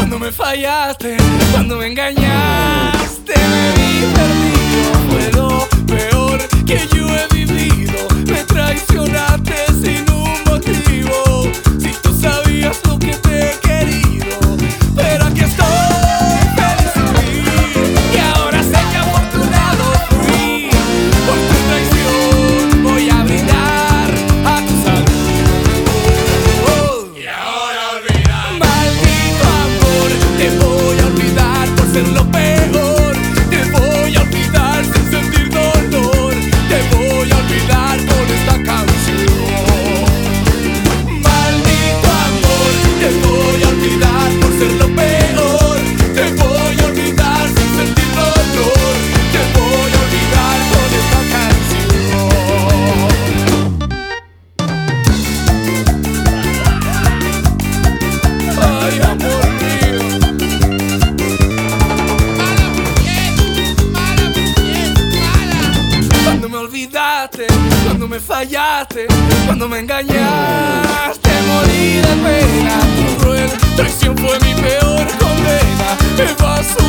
Cuando me fallaste, cuando me engañaste, me vi perdido. Fue lo peor que yo he vivido. Me traicionaste sin un motivo. Si tú sabías lo que te he querido. Pero aquí estoy, feliz sin ti. Y ahora sé que afortunado fui. Por tu traición voy a brindar a tu salud. Y ahora olvidar. Maldito amor, te voy a olvidar por ser lo peor. Te voy a olvidar sin sentir dolor. Te voy a olvidar con esta canción. Maldito amor, te voy a olvidar por ser lo peor. Te voy a olvidar sin sentir dolor. Te voy a olvidar con esta canción. Ay, amor mío. Cuando me olvidaste, cuando me fallaste, cuando me engañaste, morí de pena. Tu cruel traición fue mi peor condena. Me vas a